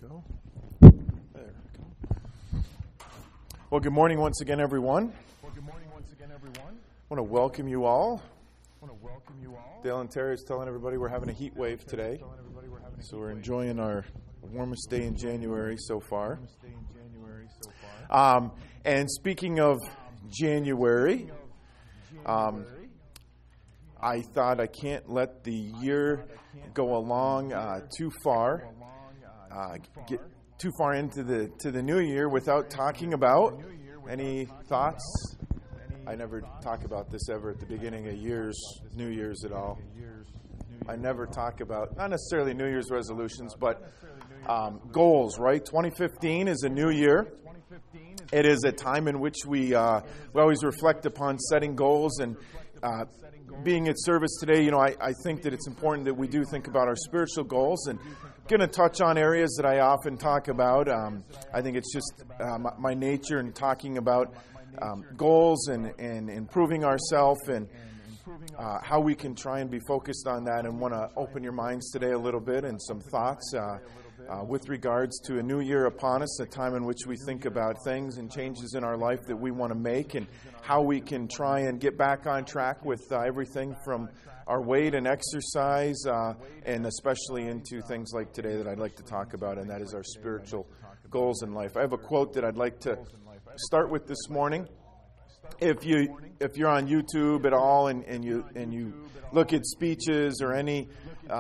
go. There we go. Well, good morning once again, everyone. I want to welcome you all. Dale and Terry is telling everybody we're having a heat wave today. So we're enjoying our warmest day in January so far. And speaking of January, I thought I can't let the year go along too far, get too far into the new year without talking about any thoughts. I never talk about this ever at the beginning of New Year's at all. I never talk about, not necessarily New Year's resolutions, but goals, right? 2015 is a new year. It is a time in which we always reflect upon setting goals and being at service today. You know, I think that it's important that we do think about our spiritual goals, and going to touch on areas that I often talk about. I think it's just my nature in talking about goals and improving ourselves and how we can try and be focused on that, and want to open your minds today a little bit and some thoughts with regards to a new year upon us, a time in which we think about things and changes in our life that we want to make and how we can try and get back on track with everything from our weight and exercise and especially into things like today that I'd like to talk about, and that is our spiritual goals in life. I have a quote that I'd like to start with this morning. If you're on YouTube at all and you look at speeches or any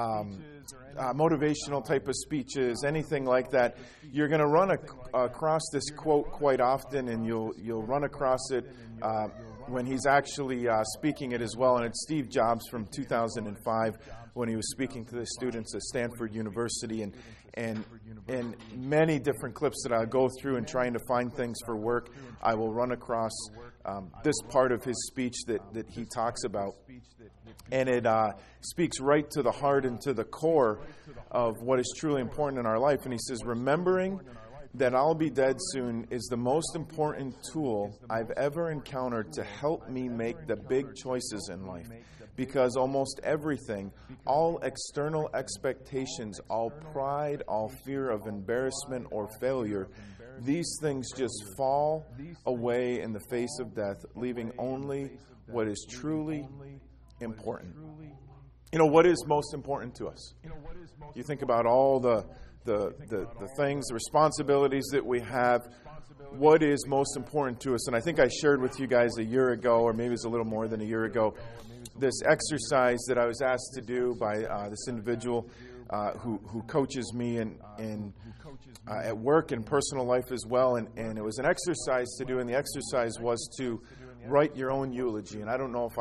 motivational type of speeches, anything like that, you're going to run across this quote quite often, and you'll run across it when he's actually speaking it as well. And it's Steve Jobs from 2005 when he was speaking to the students at Stanford University, and many different clips that I'll go through and trying to find things for work. I will run across this part of his speech that he talks about. And it speaks right to the heart and to the core of what is truly important in our life. And he says, remembering that I'll be dead soon is the most important tool I've ever encountered to help me make the big choices in life. Because almost everything, all external expectations, all pride, all fear of embarrassment or failure, these things just fall away in the face of death, leaving only what is truly important. You know, what is most important to us? You think about all the things, the responsibilities that we have. What is most important to us? And I think I shared with you guys a year ago, or maybe it was a little more than a year ago, this exercise that I was asked to do by this individual who coaches me in at work and personal life as well. And it was an exercise to do, and the exercise was to write your own eulogy. And I don't know if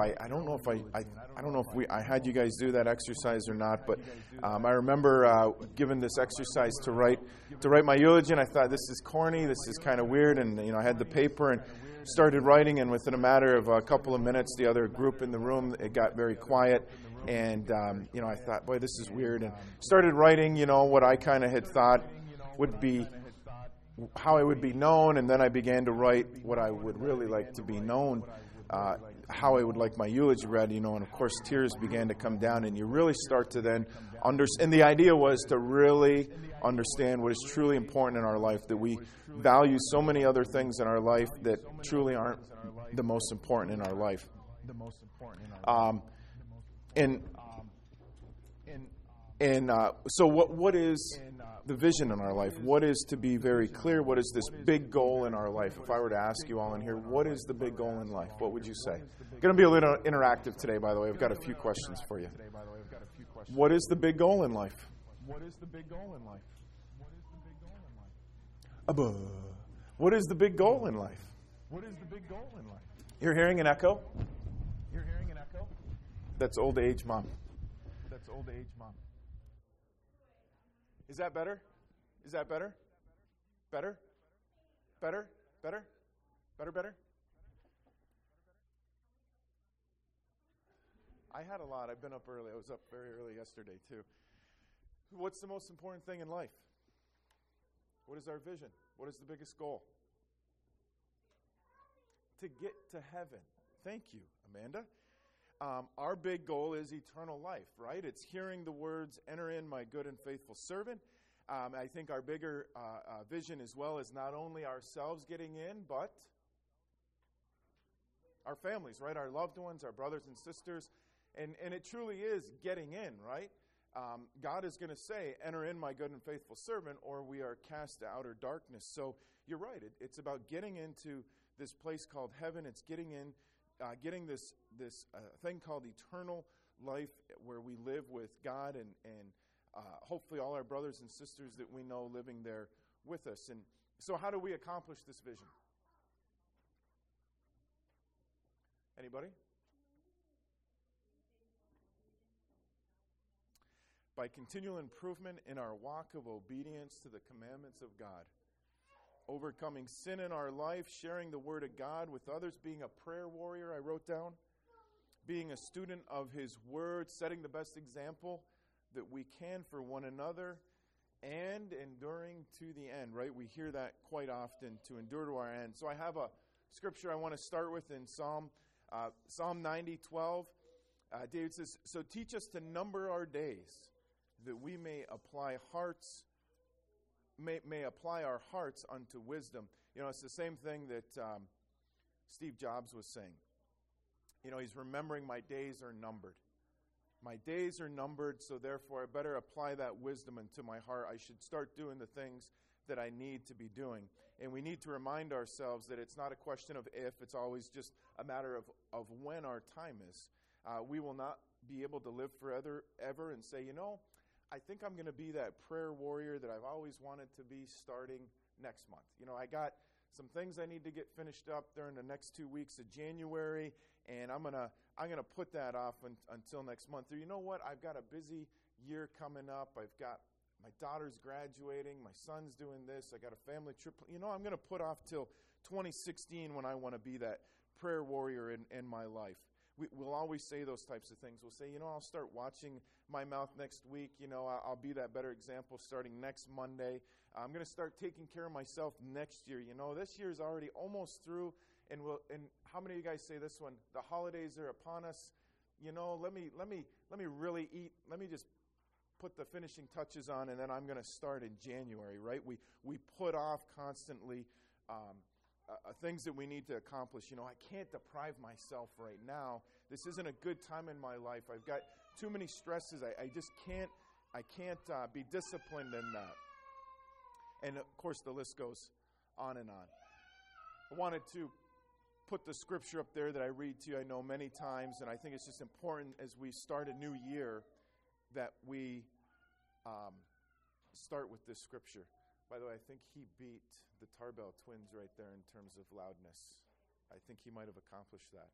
I had you guys do that exercise or not, but I remember given this exercise to write my eulogy, and I thought, this is corny, this is kind of weird, and I had the paper and started writing, and within a matter of a couple of minutes, the other group in the room, it got very quiet, and I thought, boy, this is weird, and started writing, what I kind of had thought would be how I would be known, and then I began to write what I would really like to be known, how I would like my eulogy read, and of course tears began to come down, and you really start to then understand. And the idea was to really understand what is truly important in our life, that we value so many other things in our life that truly aren't the most important in our life. So what is the vision in our life? What is, to be very clear, what is this big goal in our life? If I were to ask you all in here, what is the big goal in life? What would you say? Going to be a little interactive today, by the way. I've got a few questions for you. What is the big goal in life? What is the big goal in life? What is the big goal in life? What is the big goal in life? You're hearing an echo? That's old age, Mom. Is that better? Is that better? Better? Better? Better? Better? Better? I had a lot. I've been up early. I was up very early yesterday, too. What's the most important thing in life? What is our vision? What is the biggest goal? To get to heaven. Thank you, Amanda. Our big goal is eternal life, right? It's hearing the words, "Enter in, my good and faithful servant." I think our bigger vision as well is not only ourselves getting in, but our families, right? Our loved ones, our brothers and sisters. And it truly is getting in, right? God is going to say, enter in, my good and faithful servant, or we are cast to outer darkness. So you're right. It's about getting into this place called heaven. It's getting in, getting this thing called eternal life where we live with God and hopefully all our brothers and sisters that we know living there with us. And so how do we accomplish this vision? Anybody? By continual improvement in our walk of obedience to the commandments of God. Overcoming sin in our life, sharing the Word of God with others, being a prayer warrior, I wrote down. Being a student of His Word, setting the best example that we can for one another, and enduring to the end, right? We hear that quite often, to endure to our end. So I have a scripture I want to start with in Psalm 90:12. David says, so teach us to number our days, that we may apply our hearts unto wisdom. You know, it's the same thing that Steve Jobs was saying. You know, he's remembering my days are numbered. My days are numbered, so therefore I better apply that wisdom into my heart. I should start doing the things that I need to be doing. And we need to remind ourselves that it's not a question of if, it's always just a matter of when our time is. We will not be able to live forever ever and say, you know, I think I'm going to be that prayer warrior that I've always wanted to be starting next month. You know, I got some things I need to get finished up during the next 2 weeks of January, and I'm gonna put that off until next month. Or you know what? I've got a busy year coming up. I've got my daughter's graduating, my son's doing this. I got a family trip. You know, I'm going to put off till 2016 when I want to be that prayer warrior in my life. We'll always say those types of things. We'll say, you know, I'll start watching my mouth next week. You know, I'll be that better example starting next Monday. I'm going to start taking care of myself next year. You know, this year's already almost through. And how many of you guys say this one? The holidays are upon us. You know, let me really eat. Let me just put the finishing touches on, and then I'm going to start in January, right? We put off constantly things that we need to accomplish. You know, I can't deprive myself right now. This isn't a good time in my life. I've got too many stresses. I just can't. I can't be disciplined in that. And of course, the list goes on and on. I wanted to put the scripture up there that I read to you, I know many times, and I think it's just important as we start a new year that we start with this scripture. By the way, I think he beat the Tarbell twins right there in terms of loudness. I think he might have accomplished that.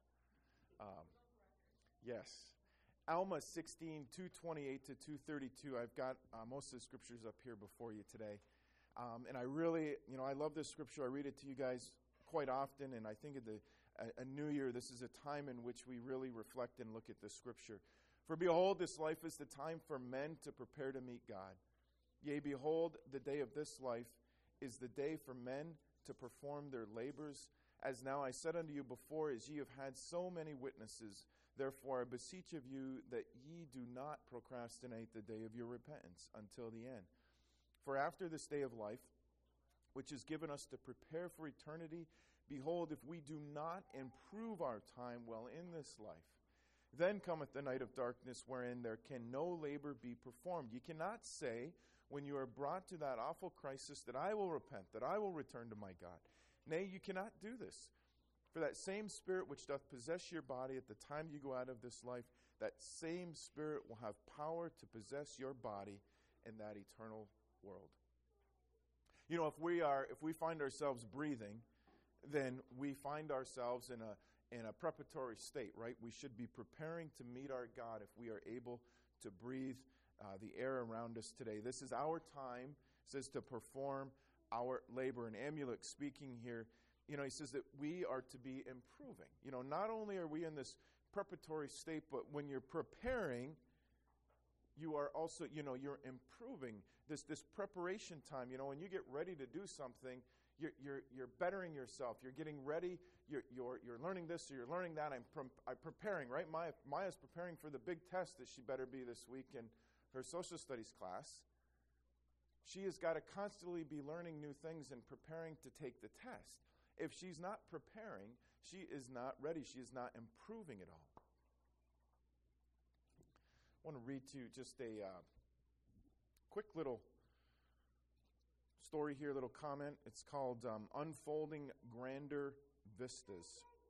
Yes. Alma 16, 228 to 232. I've got most of the scriptures up here before you today. And I really, I love this scripture. I read it to you guys quite often, and I think of a new year, this is a time in which we really reflect and look at the scripture. For behold, this life is the time for men to prepare to meet God. Yea, behold, the day of this life is the day for men to perform their labors. As now I said unto you before, as ye have had so many witnesses, therefore I beseech of you that ye do not procrastinate the day of your repentance until the end. For after this day of life, which is given us to prepare for eternity, behold, if we do not improve our time while in this life, then cometh the night of darkness, wherein there can no labor be performed. Ye cannot say, when you are brought to that awful crisis, that I will repent, that I will return to my God. Nay, you cannot do this. For that same spirit which doth possess your body at the time you go out of this life, that same spirit will have power to possess your body in that eternal world. You know, if we find ourselves breathing, then we find ourselves in a preparatory state, right? We should be preparing to meet our God if we are able to breathe the air around us today. This is our time, it says, to perform our labor. And Amulek speaking here, he says that we are to be improving. Not only are we in this preparatory state, but when you're preparing, you are also, you're improving this preparation time. When you get ready to do something, you're bettering yourself. You're getting ready. You're learning this or you're learning that. I'm preparing, right? Maya's preparing for the big test that she better be this week in her social studies class. She has got to constantly be learning new things and preparing to take the test. If she's not preparing, she is not ready. She is not improving at all. I want to read to you just a quick little story here, little comment. It's called Unfolding Grander Vistas.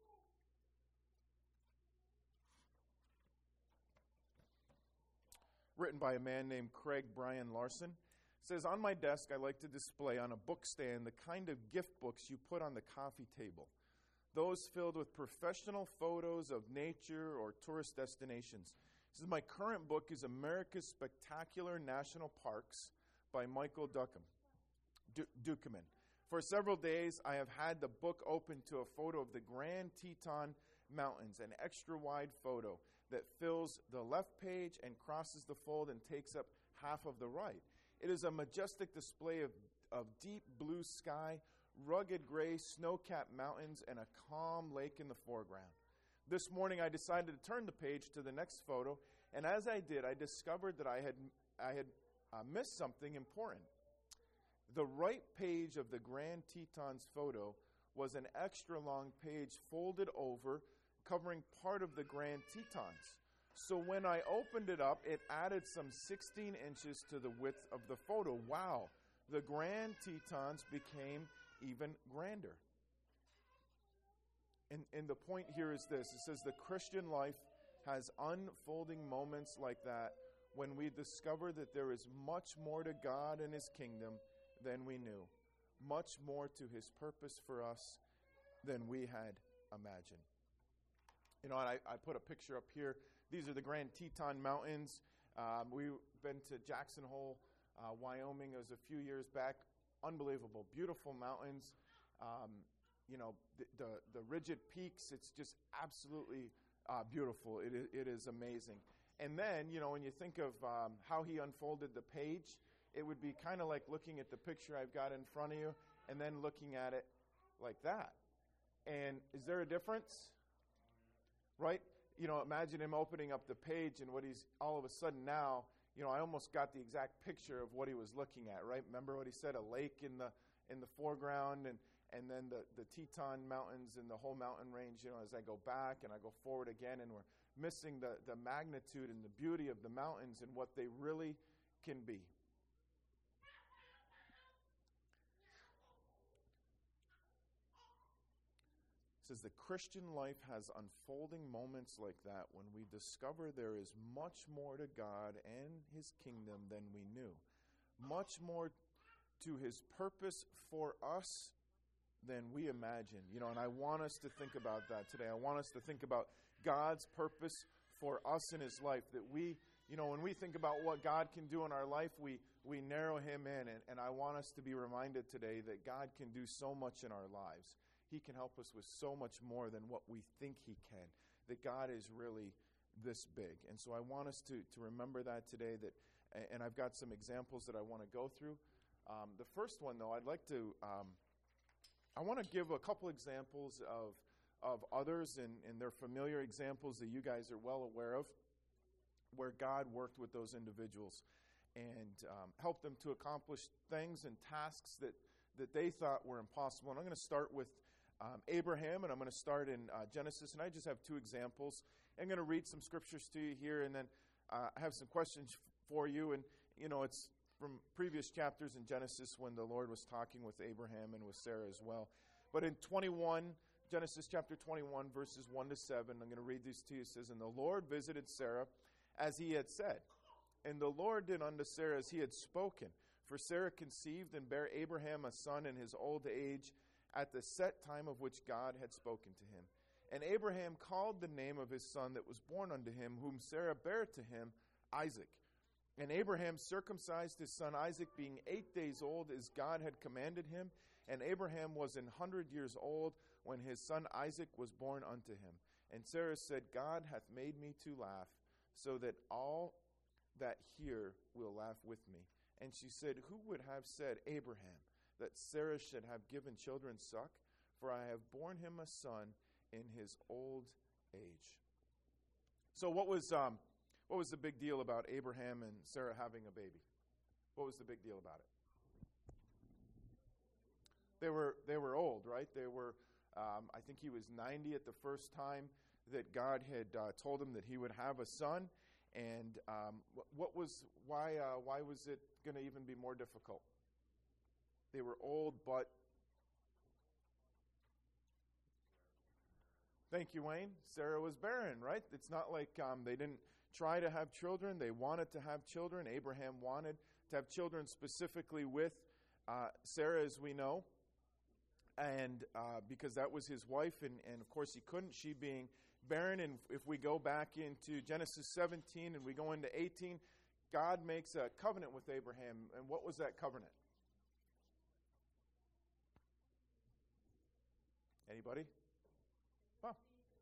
Written by a man named Craig Brian Larson. It says, on my desk, I like to display on a book stand the kind of gift books you put on the coffee table. Those filled with professional photos of nature or tourist destinations. He says, my current book is America's Spectacular National Parks by Michael Dukeman. For several days, I have had the book open to a photo of the Grand Teton Mountains, an extra-wide photo that fills the left page and crosses the fold and takes up half of the right. It is a majestic display of deep blue sky, rugged gray snow-capped mountains, and a calm lake in the foreground. This morning, I decided to turn the page to the next photo, and as I did, I discovered that I had missed something important. The right page of the Grand Tetons photo was an extra long page folded over, covering part of the Grand Tetons. So when I opened it up, it added some 16 inches to the width of the photo. Wow, the Grand Tetons became even grander. And the point here is this. It says the Christian life has unfolding moments like that when we discover that there is much more to God and His kingdom than we knew, much more to His purpose for us than we had imagined. You know, I put a picture up here. These are the Grand Teton Mountains. We've been to Jackson Hole, Wyoming. It was a few years back. Unbelievable, beautiful mountains. You know, the rigid peaks. It's just absolutely beautiful. It is amazing. And then, you know, when you think of how he unfolded the page, it would be kind of like looking at the picture I've got in front of you and then looking at it like that. And is there a difference? Right? You know, imagine him opening up the page and what he's all of a sudden now, you know, I almost got the exact picture of what he was looking at, right? Remember what he said, a lake in the foreground and then the Teton Mountains and the whole mountain range, you know, as I go back and I go forward again, and we're missing the magnitude and the beauty of the mountains and what they really can be. It says the Christian life has unfolding moments like that when we discover there is much more to God and His kingdom than we knew. Much more to His purpose for us than we imagine. You know, and I want us to think about that today. I want us to think about God's purpose for us in His life. That we, you know, when we think about what God can do in our life, we narrow Him in. And I want us to be reminded today that God can do so much in our lives. He can help us with so much more than what we think He can. That God is really this big. And so I want us to remember that today. That, and I've got some examples that I want to go through. The first one, though, I'd like to, I want to give a couple examples of others and their familiar examples that you guys are well aware of, where God worked with those individuals and helped them to accomplish things and tasks that they thought were impossible. And I'm going to start with Abraham, and I'm going to start in Genesis, and I just have two examples. I'm going to read some scriptures to you here, and then I have some questions for you. And, you know, it's from previous chapters in Genesis when the Lord was talking with Abraham and with Sarah as well. But in Genesis chapter 21, verses 1 to 7, I'm going to read these to you. It says, and the Lord visited Sarah as He had said, and the Lord did unto Sarah as He had spoken. For Sarah conceived and bare Abraham a son in his old age, at the set time of which God had spoken to him. And Abraham called the name of his son that was born unto him, whom Sarah bare to him, Isaac. And Abraham circumcised his son Isaac, being 8 days old, as God had commanded him. And Abraham was 100 years old when his son Isaac was born unto him. And Sarah said, God hath made me to laugh, so that all that hear will laugh with me. And she said, who would have said, Abraham, that Sarah should have given children suck? For I have borne him a son in his old age. So what was the big deal about Abraham and Sarah having a baby? What was the big deal about it? They were old, right? They were, I think he was 90 at the first time that God had told him that he would have a son. And why was it going to even be more difficult? They were old, but thank you, Wayne. Sarah was barren, right? It's not like they didn't try to have children. They wanted to have children. Abraham wanted to have children specifically with Sarah, as we know. And because that was his wife, and of course he couldn't, she being barren. And if we go back into Genesis 17 and we go into 18, God makes a covenant with Abraham. And what was that covenant? Anybody? Huh.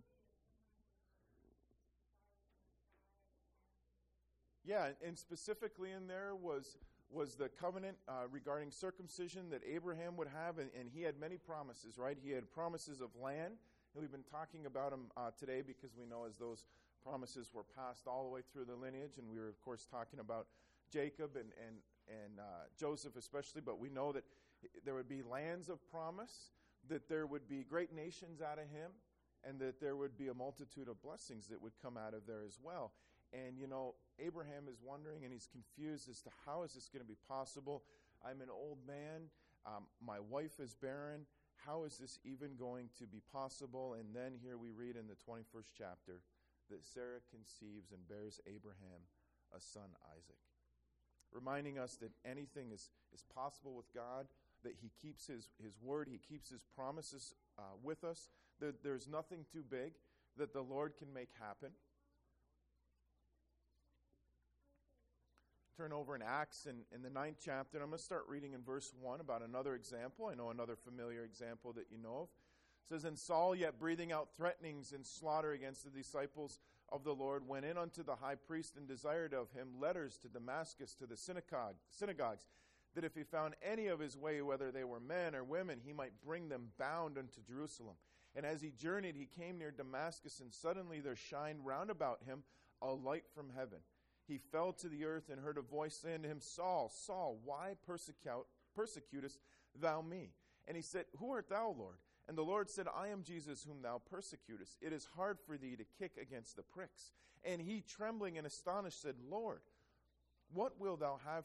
Yeah, and specifically in there was the covenant regarding circumcision that Abraham would have, and he had many promises, right? He had promises of land, and we've been talking about them today because we know as those promises were passed all the way through the lineage, and we were, of course, talking about Jacob and Joseph especially, but we know that there would be lands of promise, that there would be great nations out of him, and that there would be a multitude of blessings that would come out of there as well. And, you know, Abraham is wondering, and he's confused as to how is this going to be possible? I'm an old man. My wife is barren. How is this even going to be possible? And then here we read in the 21st chapter that Sarah conceives and bears Abraham a son, Isaac. Reminding us that anything is possible with God, that he keeps his word, he keeps his promises with us. There's nothing too big that the Lord can make happen. Turn over in Acts in the 9th chapter, and I'm going to start reading in verse 1 about another example. I know another familiar example that you know of. It says, And Saul, yet breathing out threatenings and slaughter against the disciples of the Lord, went in unto the high priest and desired of him letters to Damascus, to the synagogues, that if he found any of his way, whether they were men or women, he might bring them bound unto Jerusalem. And as he journeyed, he came near Damascus, and suddenly there shined round about him a light from heaven. He fell to the earth and heard a voice saying to him, Saul, Saul, why persecutest thou me? And he said, Who art thou, Lord? And the Lord said, I am Jesus whom thou persecutest. It is hard for thee to kick against the pricks. And he, trembling and astonished, said, Lord, what wilt thou have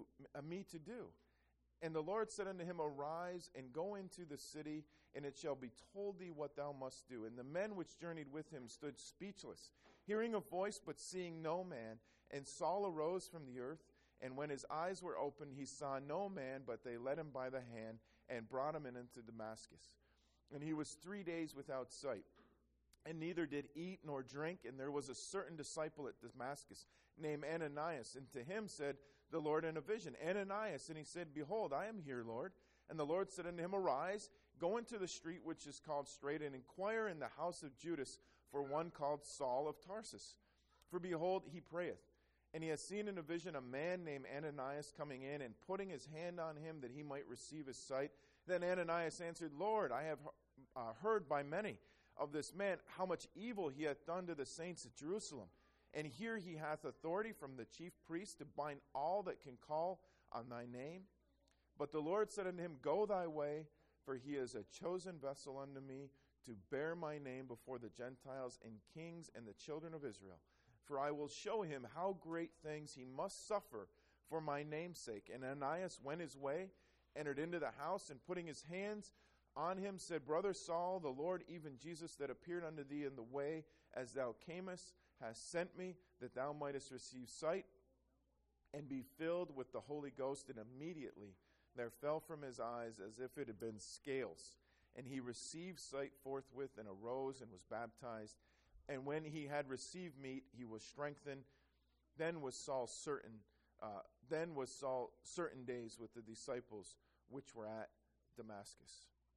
me to do? And the Lord said unto him, Arise and go into the city, and it shall be told thee what thou must do. And the men which journeyed with him stood speechless, hearing a voice, but seeing no man. And Saul arose from the earth, and when his eyes were opened, he saw no man, but they led him by the hand, and brought him into Damascus. And he was 3 days without sight, and neither did eat nor drink. And there was a certain disciple at Damascus named Ananias. And to him said the Lord in a vision, Ananias. And he said, Behold, I am here, Lord. And the Lord said unto him, Arise, go into the street which is called Straight, and inquire in the house of Judas for one called Saul of Tarsus. For behold, he prayeth. And he has seen in a vision a man named Ananias coming in, and putting his hand on him that he might receive his sight. Then Ananias answered, Lord, I have heard by many of this man how much evil he hath done to the saints at Jerusalem. And here he hath authority from the chief priest to bind all that can call on thy name. But the Lord said unto him, Go thy way, for he is a chosen vessel unto me to bear my name before the Gentiles and kings and the children of Israel. For I will show him how great things he must suffer for my name's sake. And Ananias went his way, entered into the house, and putting his hands on him said, Brother Saul, the Lord, even Jesus that appeared unto thee in the way as thou camest, has sent me, that thou mightest receive sight and be filled with the Holy Ghost. And immediately there fell from his eyes as if it had been scales. And he received sight forthwith, and arose and was baptized. And when he had received meat, he was strengthened. Then was Saul certain days with the disciples which were at Damascus.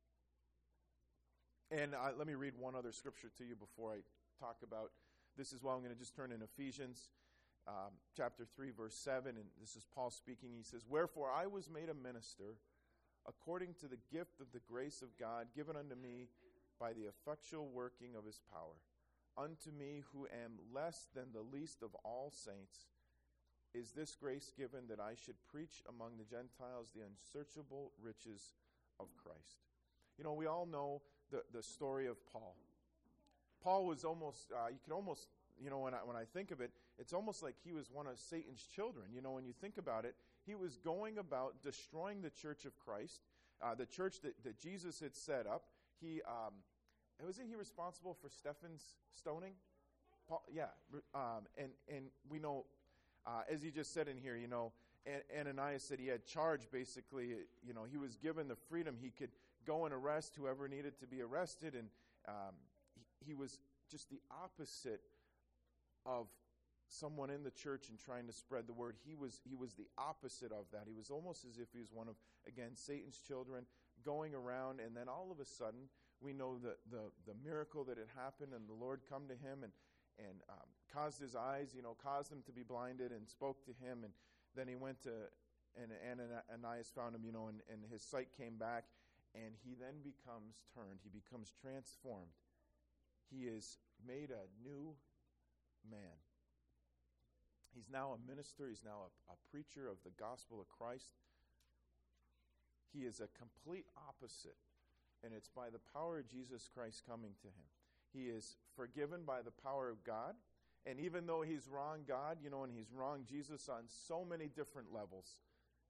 And let me read one other scripture to you before I talk about this as well. I'm going to just turn in Ephesians chapter 3, verse 7. And this is Paul speaking. He says, Wherefore I was made a minister according to the gift of the grace of God given unto me by the effectual working of his power. Unto me, who am less than the least of all saints, is this grace given, that I should preach among the Gentiles the unsearchable riches of Christ. You know, we all know the story of Paul. Paul was almost, you can almost, you know, when I think of it, it's almost like he was one of Satan's children. You know, when you think about it, he was going about destroying the church of Christ, the church that Jesus had set up. Wasn't he responsible for Stephen's stoning? Paul, yeah. And we know, as he just said in here, you know, Ananias said he had charge, basically. You know, he was given the freedom. He could go and arrest whoever needed to be arrested. And he was just the opposite of someone in the church and trying to spread the word. He was the opposite of that. He was almost as if he was one of, again, Satan's children going around. And then all of a sudden, we know the miracle that had happened, and the Lord come to him and caused his eyes, you know, caused him to be blinded, and spoke to him. And then he went to, and Ananias found him, you know, and his sight came back, and he then becomes turned. He becomes transformed. He is made a new man. He's now a minister. He's now a preacher of the gospel of Christ. He is a complete opposite, and it's by the power of Jesus Christ coming to him. He is forgiven by the power of God. And even though he's wronged God, you know, and he's wronged Jesus on so many different levels,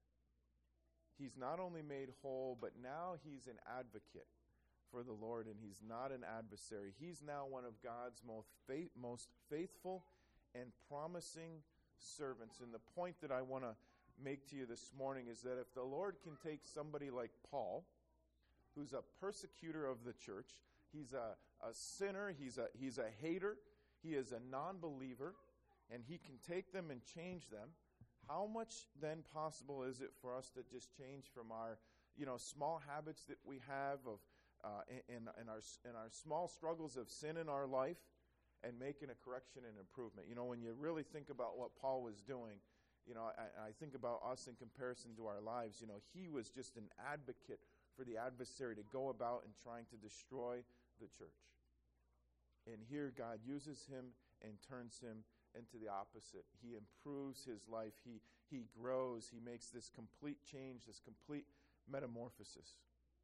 he's not only made whole, but now he's an advocate for the Lord, and he's not an adversary. He's now one of God's most faithful and promising servants. And the point that I want to make to you this morning is that if the Lord can take somebody like Paul, who's a persecutor of the church, he's a sinner, he's a hater, he is a non-believer, and he can take them and change them, how much then possible is it for us to just change from our, you know, small habits that we have of in our small struggles of sin in our life, and making a correction and improvement? You know, when you really think about what Paul was doing, you know, I think about us in comparison to our lives. You know, he was just an advocate for the adversary to go about and trying to destroy the church. And here God uses him and turns him into the opposite. He improves his life. He grows. He makes this complete change, this complete metamorphosis.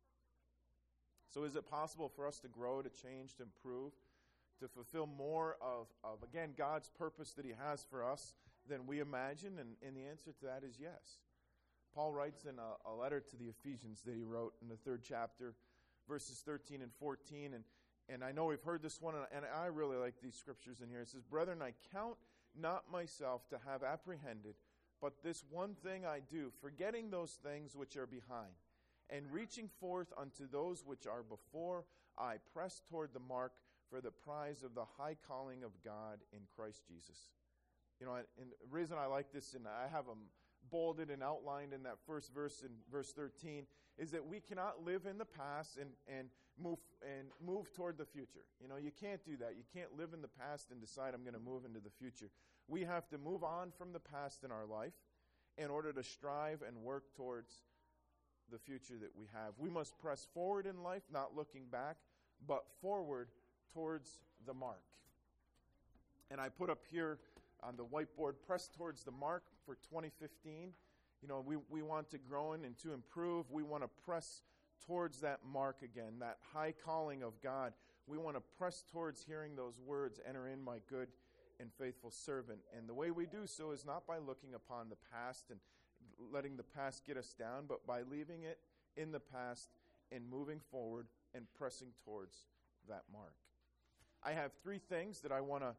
So is it possible for us to grow, to change, to improve, to fulfill more of again, God's purpose that he has for us than we imagine? And the answer to that is yes. Paul writes in a letter to the Ephesians that he wrote in the 3rd chapter, verses 13 and 14, and I know we've heard this one, and I really like these scriptures in here. It says, "Brethren, I count not myself to have apprehended, but this one thing I do, forgetting those things which are behind, and reaching forth unto those which are before, I press toward the mark for the prize of the high calling of God in Christ Jesus." You know, and the reason I like this, and I have them bolded and outlined in that first verse, in verse 13, is that we cannot live in the past and move toward the future. You know, you can't do that. You can't live in the past and decide I'm going to move into the future. We have to move on from the past in our life in order to strive and work towards the future that we have. We must press forward in life, not looking back, but forward towards the mark. And I put up here on the whiteboard, press towards the mark for 2015. You know, we want to grow and to improve. We want to press towards that mark again, that high calling of God. We want to press towards hearing those words, "Enter in, my good and faithful servant." And the way we do so is not by looking upon the past and letting the past get us down, but by leaving it in the past and moving forward and pressing towards that mark. I have 3 things that I want to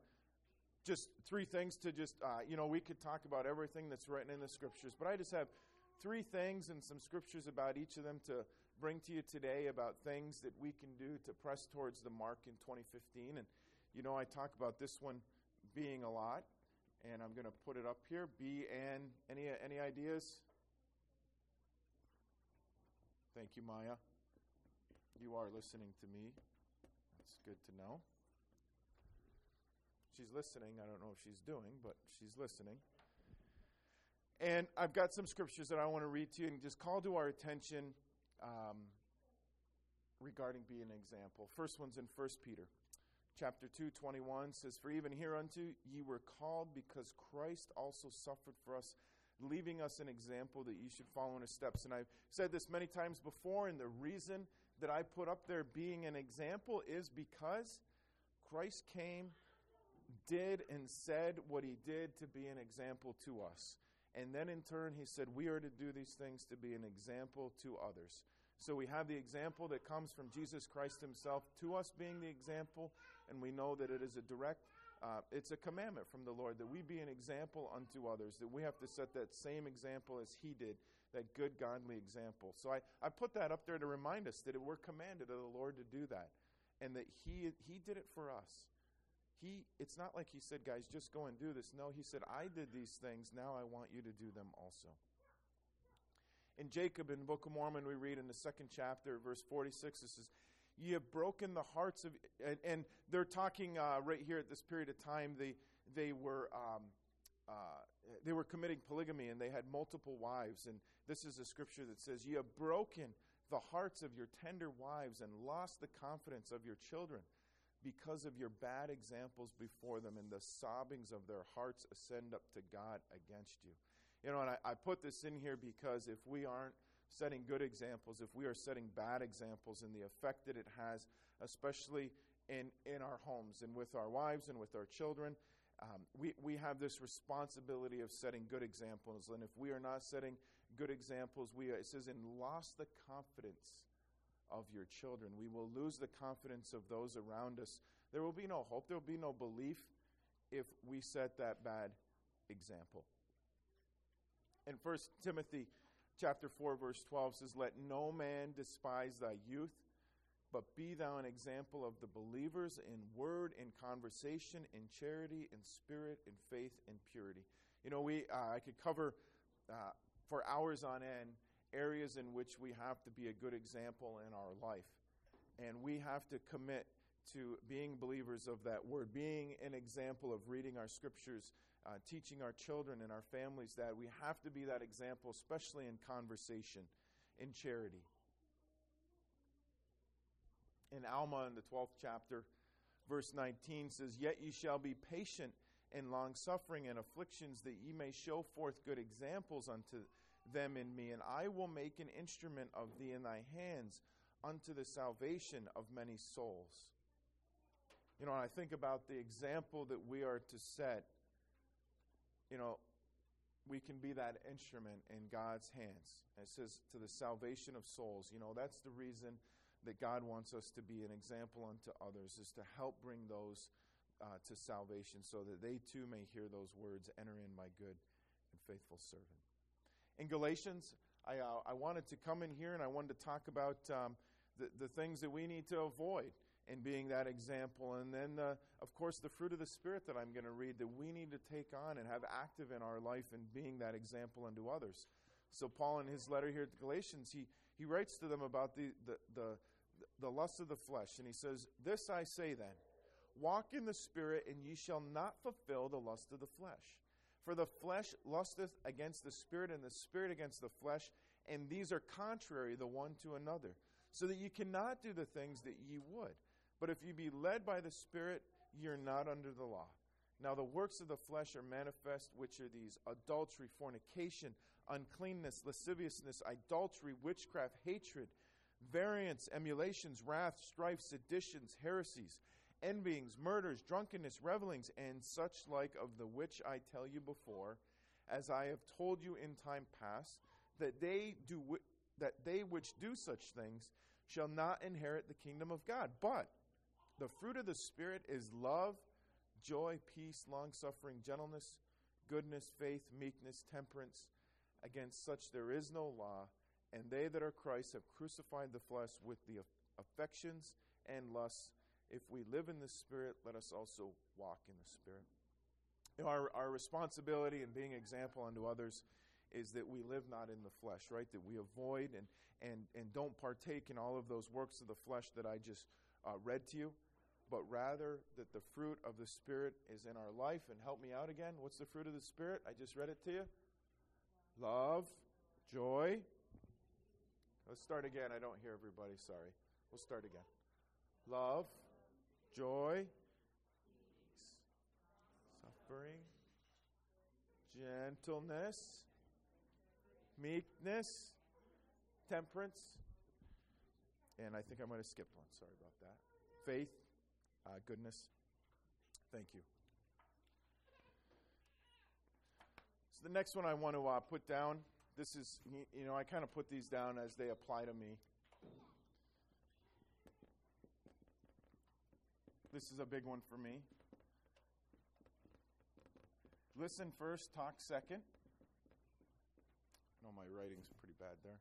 we could talk about everything that's written in the scriptures, but I just have 3 things and some scriptures about each of them to bring to you today about things that we can do to press towards the mark in 2015. And, you know, I talk about this one being a lot, and I'm going to put it up here. Any ideas? Thank you, Maya. You are listening to me. That's good to know. She's listening. I don't know if she's doing, but she's listening. And I've got some scriptures that I want to read to you and just call to our attention regarding being an example. First one's in 1 Peter. Chapter 2:21 says, "For even hereunto ye were called, because Christ also suffered for us, leaving us an example that you should follow in his steps. And I've said this many times before, and the reason that I put up there being an example is because Christ came, did, and said what he did to be an example to us. And then in turn, he said we are to do these things to be an example to others. So we have the example that comes from Jesus Christ himself to us being the example, and we know that it is a direct, it's a commandment from the Lord that we be an example unto others, that we have to set that same example as he did, that good, godly example. So I put that up there to remind us that we're commanded of the Lord to do that, and that he did it for us. It's not like he said, guys, just go and do this. No, he said, I did these things, now I want you to do them also. In Jacob, in the Book of Mormon, we read in the 2nd chapter, verse 46, it says, "Ye have broken the hearts of..." And they're talking right here at this period of time. They were committing polygamy, and they had multiple wives. And this is a scripture that says, "Ye have broken the hearts of your tender wives and lost the confidence of your children because of your bad examples before them, and the sobbings of their hearts ascend up to God against you." You know, and I put this in here because if we aren't setting good examples, if we are setting bad examples, and the effect that it has, especially in our homes and with our wives and with our children, we have this responsibility of setting good examples. And if we are not setting good examples, it says, "And lost the confidence of your children." We will lose the confidence of those around us. There will be no hope. There will be no belief if we set that bad example. In 1 Timothy chapter 4, verse 12 says, "Let no man despise thy youth, but be thou an example of the believers in word, in conversation, in charity, in spirit, in faith, in purity." You know, I could cover for hours on end areas in which we have to be a good example in our life. And we have to commit to being believers of that word, being an example of reading our scriptures, teaching our children and our families that. We have to be that example, especially in conversation, in charity. In Alma, in the 12th chapter, verse 19 says, "Yet ye shall be patient and long-suffering in afflictions, that ye may show forth good examples unto them in me, and I will make an instrument of thee in thy hands unto the salvation of many souls." You know, I think about the example that we are to set. You know, we can be that instrument in God's hands. It says, to the salvation of souls. You know, that's the reason that God wants us to be an example unto others, is to help bring those to salvation, so that they too may hear those words, "Enter in, my good and faithful servant." In Galatians, I wanted to come in here and I wanted to talk about the things that we need to avoid in being that example. And then, of course, the fruit of the Spirit that I'm going to read that we need to take on and have active in our life in being that example unto others. So Paul, in his letter here to Galatians, he writes to them about the lust of the flesh. And he says, "This I say then, walk in the Spirit, and ye shall not fulfill the lust of the flesh. For the flesh lusteth against the Spirit, and the Spirit against the flesh, and these are contrary the one to another, so that ye cannot do the things that ye would. But if ye be led by the Spirit, ye are not under the law. Now the works of the flesh are manifest, which are these: adultery, fornication, uncleanness, lasciviousness, idolatry, witchcraft, hatred, variance, emulations, wrath, strife, seditions, heresies, envyings, murders, drunkenness, revelings, and such like, of the which I tell you before, as I have told you in time past, that they which do such things shall not inherit the kingdom of God. But the fruit of the Spirit is love, joy, peace, long-suffering, gentleness, goodness, faith, meekness, temperance. Against such there is no law. And they that are Christ have crucified the flesh with the affections and lusts. If we live in the Spirit, let us also walk in the Spirit." You know, our responsibility in being an example unto others is that we live not in the flesh, right? That we avoid and don't partake in all of those works of the flesh that I just read to you, but rather that the fruit of the Spirit is in our life. And help me out again. What's the fruit of the Spirit? I just read it to you. Love, joy. Let's start again. I don't hear everybody. Sorry. We'll start again. Love, joy, peace, suffering, gentleness, meekness, temperance, and I think I might have skipped one. Sorry about that. Faith, goodness. Thank you. So the next one I want to put down, this is, I kind of put these down as they apply to me. This is a big one for me. Listen first, talk second. I know my writing's pretty bad there.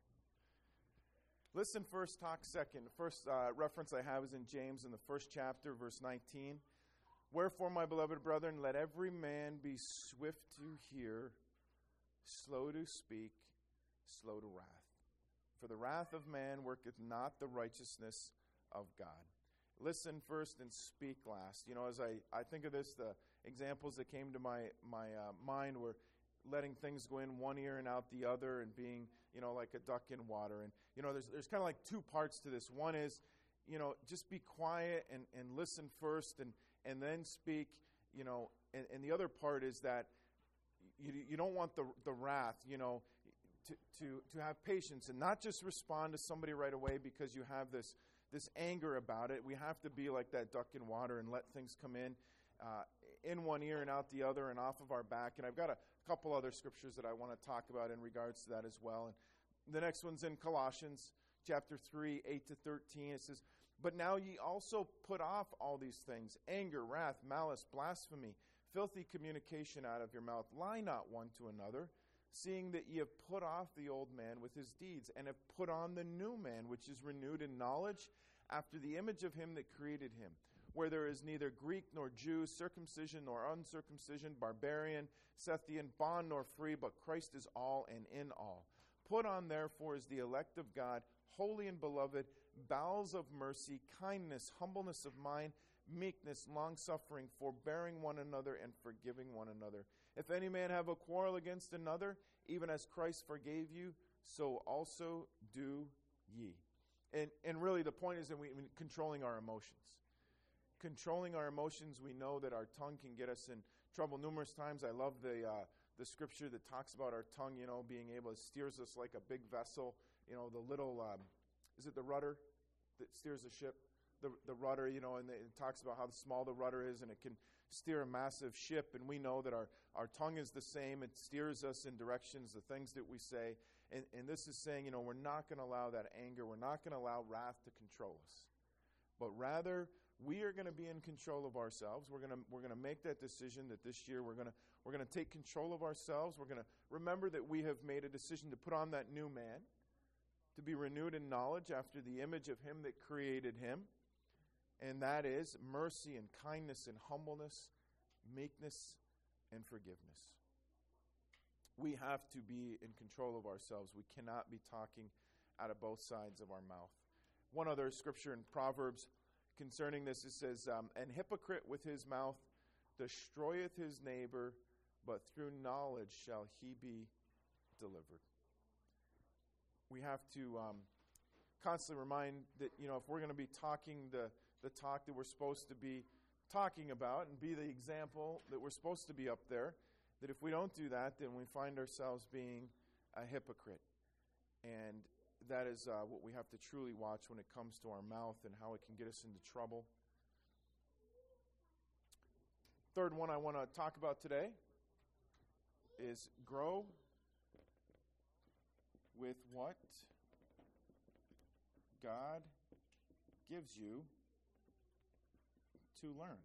Listen first, talk second. The first reference I have is in James in the first chapter, verse 19. Wherefore, my beloved brethren, let every man be swift to hear, slow to speak, slow to wrath. For the wrath of man worketh not the righteousness of God. Listen first and speak last. As I think of this, the examples that came to my mind were letting things go in one ear and out the other, and being, like a duck in water. And, there's kind of like two parts to this. One is, just be quiet and listen first and then speak, and the other part is that you don't want the wrath, to have patience and not just respond to somebody right away because you have this anger about it. We have to be like that duck in water and let things come in one ear and out the other and off of our back. And I've got a couple other scriptures that I want to talk about in regards to that as well. And the next one's in Colossians chapter 3, 8-13. It says, But now ye also put off all these things, anger, wrath, malice, blasphemy, filthy communication out of your mouth. Lie not one to another, seeing that ye have put off the old man with his deeds, and have put on the new man, which is renewed in knowledge, after the image of him that created him, where there is neither Greek nor Jew, circumcision nor uncircumcision, barbarian, Scythian, bond nor free, but Christ is all and in all. Put on, therefore, as the elect of God, holy and beloved, bowels of mercy, kindness, humbleness of mind, meekness, long-suffering, forbearing one another, and forgiving one another. If any man have a quarrel against another, even as Christ forgave you, so also do ye. And really the point is in controlling our emotions. Controlling our emotions, we know that our tongue can get us in trouble numerous times. I love the scripture that talks about our tongue, being able to steers us like a big vessel. The little, is it the rudder that steers a ship? The rudder, and it talks about how small the rudder is, and it can steer a massive ship. And we know that our tongue is the same. It steers us in directions, the things that we say. And this is saying, we're not going to allow that anger. We're not going to allow wrath to control us. But rather, we are going to be in control of ourselves. We're going to make that decision that this year we're going to take control of ourselves. We're going to remember that we have made a decision to put on that new man, to be renewed in knowledge after the image of him that created him. And that is mercy and kindness and humbleness, meekness and forgiveness. We have to be in control of ourselves. We cannot be talking out of both sides of our mouth. One other scripture in Proverbs concerning this, it says, An hypocrite with his mouth destroyeth his neighbor, but through knowledge shall he be delivered. We have to constantly remind that, if we're going to be talking the talk that we're supposed to be talking about and be the example that we're supposed to be up there, that if we don't do that, then we find ourselves being a hypocrite. And that is what we have to truly watch when it comes to our mouth and how it can get us into trouble. Third one I want to talk about today is grow with what God gives you to learn.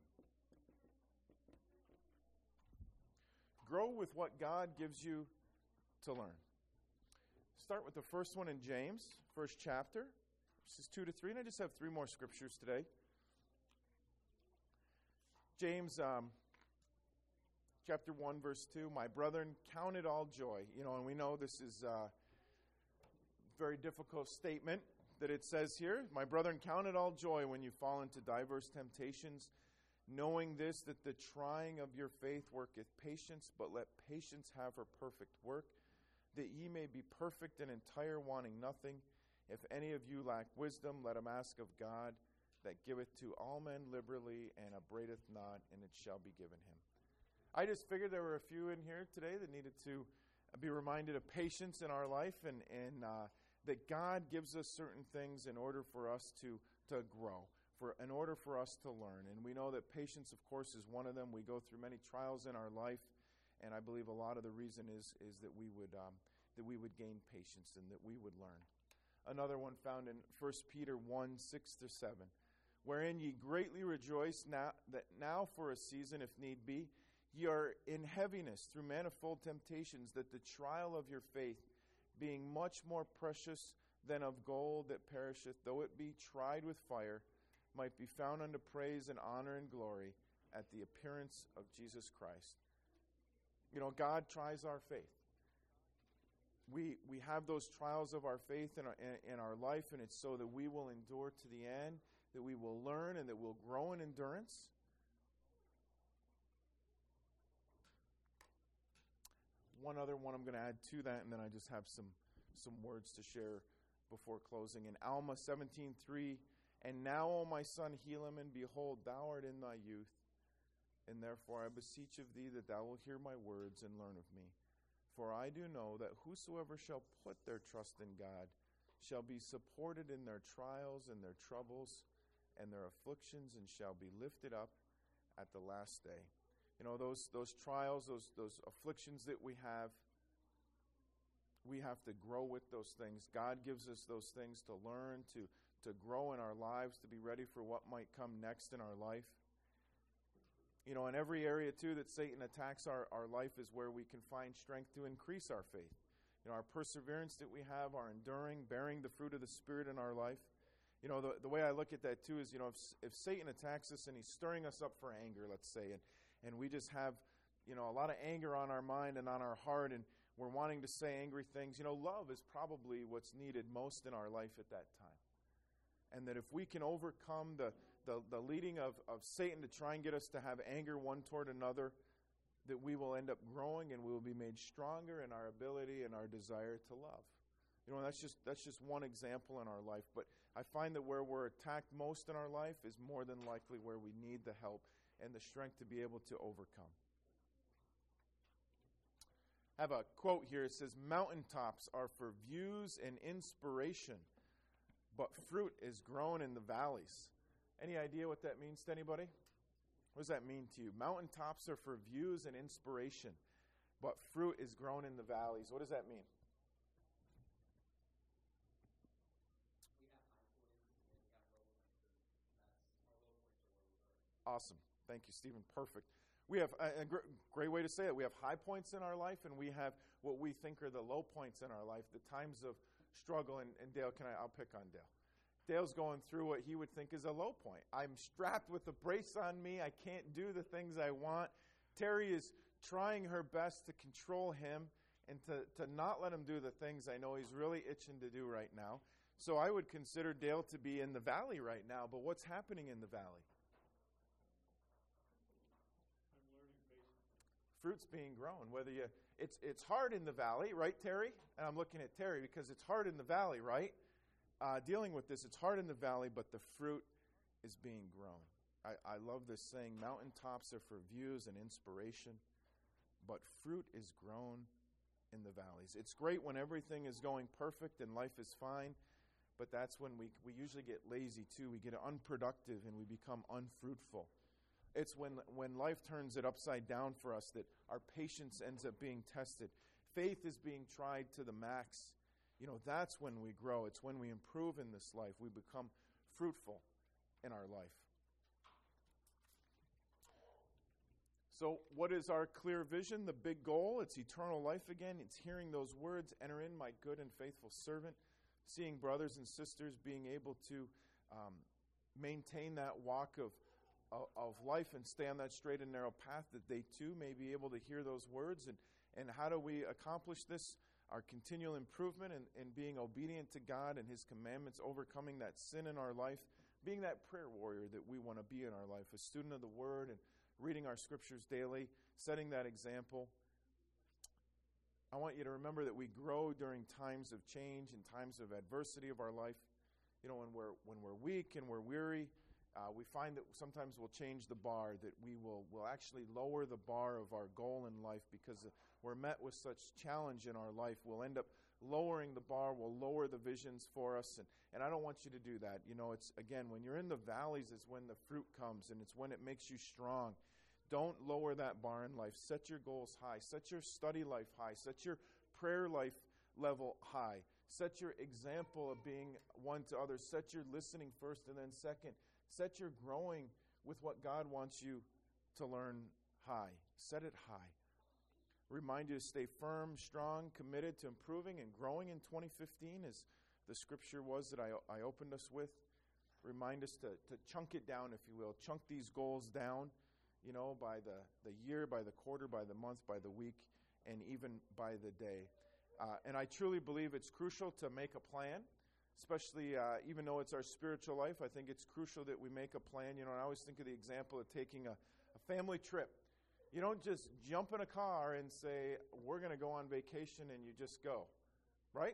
Grow with what God gives you to learn. Start with the first one in James, first chapter, verses 2-3, and I just have 3 more scriptures today. James chapter 1, verse 2, My brethren, count it all joy. And we know this is a very difficult statement that it says here. My brethren, count it all joy when you fall into diverse temptations, knowing this, that the trying of your faith worketh patience, but let patience have her perfect work, that ye may be perfect and entire, wanting nothing. If any of you lack wisdom, let him ask of God, that giveth to all men liberally, and upbraideth not, and it shall be given him. I just figured there were a few in here today that needed to be reminded of patience in our life, and that God gives us certain things in order for us to grow, in order for us to learn. And we know that patience, of course, is one of them. We go through many trials in our life, and I believe a lot of the reason is that we would gain patience and that we would learn. Another one found in 1 Peter 1, 6-7, wherein ye greatly rejoice now for a season, if need be, ye are in heaviness through manifold temptations, that the trial of your faith, being much more precious than of gold that perisheth, though it be tried with fire, might be found unto praise and honor and glory at the appearance of Jesus Christ. You know, God tries our faith. We have those trials of our faith in our life, and it's so that we will endure to the end, that we will learn, and that we'll grow in endurance. One other one I'm going to add to that, and then I just have some words to share before closing. In Alma 17:3, and now, O my son, heal him, and behold, thou art in thy youth. And therefore I beseech of thee that thou wilt hear my words and learn of me. For I do know that whosoever shall put their trust in God shall be supported in their trials and their troubles and their afflictions, and shall be lifted up at the last day. You know, those trials, those afflictions that we have to grow with those things. God gives us those things to learn, to grow in our lives, to be ready for what might come next in our life. You know, in every area, too, that Satan attacks our life is where we can find strength to increase our faith. You know, our perseverance that we have, our enduring, bearing the fruit of the Spirit in our life. You know, the way I look at that, too, is, you know, if Satan attacks us and he's stirring us up for anger, let's say, and we just have, you know, a lot of anger on our mind and on our heart, and we're wanting to say angry things, you know, love is probably what's needed most in our life at that time. And that if we can overcome the leading of Satan to try and get us to have anger one toward another, that we will end up growing and we will be made stronger in our ability and our desire to love. You know, that's just one example in our life. But I find that where we're attacked most in our life is more than likely where we need the help and the strength to be able to overcome. I have a quote here. It says, "Mountaintops are for views and inspiration, but fruit is grown in the valleys." Any idea what that means to anybody? What does that mean to you? Mountaintops are for views and inspiration, but fruit is grown in the valleys. What does that mean? We have high points and we have low points, and that's our low points are where we learn. Awesome. Thank you, Stephen. Perfect. We have a great way to say it. We have high points in our life, and we have what we think are the low points in our life, the times of struggle. And Dale, I'll pick on Dale. Dale's going through what he would think is a low point. I'm strapped with a brace on me. I can't do the things I want. Terry is trying her best to control him and to not let him do the things I know he's really itching to do right now. So I would consider Dale to be in the valley right now. But what's happening in the valley? I'm learning patience. Fruit's being grown. It's hard in the valley, right, Terry? And I'm looking at Terry because it's hard in the valley, right? Dealing with this, it's hard in the valley, but the fruit is being grown. I love this saying, mountaintops are for views and inspiration, but fruit is grown in the valleys. It's great when everything is going perfect and life is fine, but that's when we usually get lazy too. We get unproductive and we become unfruitful. It's when life turns it upside down for us that our patience ends up being tested. Faith is being tried to the max. You know, that's when we grow. It's when we improve in this life. We become fruitful in our life. So what is our clear vision? The big goal, it's eternal life again. It's hearing those words, "Enter in, my good and faithful servant." Seeing brothers and sisters being able to maintain that walk of life and stay on that straight and narrow path, that they too may be able to hear those words. And how do we accomplish this? Our continual improvement in being obedient to God and His commandments, overcoming that sin in our life, being that prayer warrior that we want to be in our life, a student of the Word and reading our scriptures daily, setting that example. I want you to remember that we grow during times of change and times of adversity of our life. You know, when we're weak and we're weary, we find that sometimes we'll change the bar, that we'll actually lower the bar of our goal in life because we're met with such challenge in our life, we'll end up lowering the bar, we'll lower the visions for us. And I don't want you to do that. You know, it's, again, when you're in the valleys is when the fruit comes, and it's when it makes you strong. Don't lower that bar in life. Set your goals high. Set your study life high. Set your prayer life level high. Set your example of being one to others. Set your listening first and then second. Set your growing with what God wants you to learn high. Set it high. Remind you to stay firm, strong, committed to improving and growing in 2015, as the scripture was that I opened us with. Remind us to chunk it down, if you will. Chunk these goals down, you know, by the year, by the quarter, by the month, by the week, and even by the day. And I truly believe it's crucial to make a plan, especially even though it's our spiritual life. I think it's crucial that we make a plan. You know, I always think of the example of taking a family trip. You don't just jump in a car and say, we're going to go on vacation, and you just go. Right?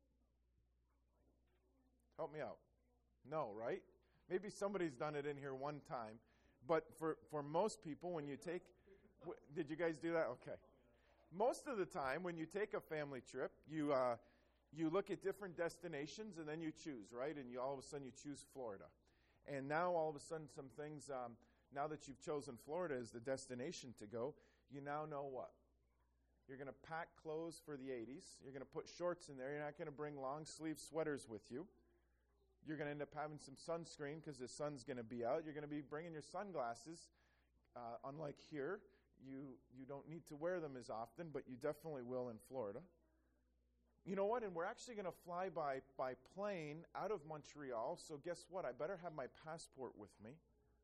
Help me out. No, right? Maybe somebody's done it in here one time. But for most people, when you take... Did you guys do that? Okay. Most of the time, when you take a family trip, you look at different destinations, and then you choose, right? And all of a sudden, you choose Florida. And now, all of a sudden, some things... now that you've chosen Florida as the destination to go, you now know what? You're going to pack clothes for the 80s. You're going to put shorts in there. You're not going to bring long sleeve sweaters with you. You're going to end up having some sunscreen because the sun's going to be out. You're going to be bringing your sunglasses. Unlike here, you don't need to wear them as often, but you definitely will in Florida. You know what? And we're actually going to fly by plane out of Montreal. So guess what? I better have my passport with me.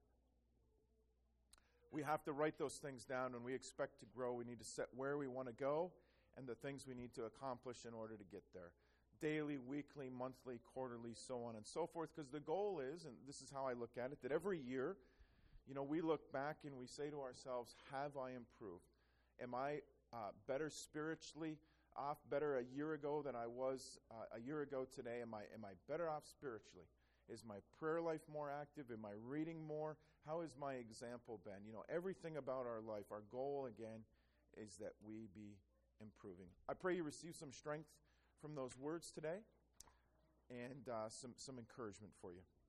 We have to write those things down. When we expect to grow, we need to set where we want to go and the things we need to accomplish in order to get there. Daily, weekly, monthly, quarterly, so on and so forth. Because the goal is, and this is how I look at it, that every year, you know, we look back and we say to ourselves, have I improved? Am I better spiritually off, better a year ago than I was a year ago today? Am I better off spiritually? Is my prayer life more active? Am I reading more? How has my example been? You know, everything about our life, our goal, again, is that we be improving. I pray you receive some strength from those words today and some encouragement for you.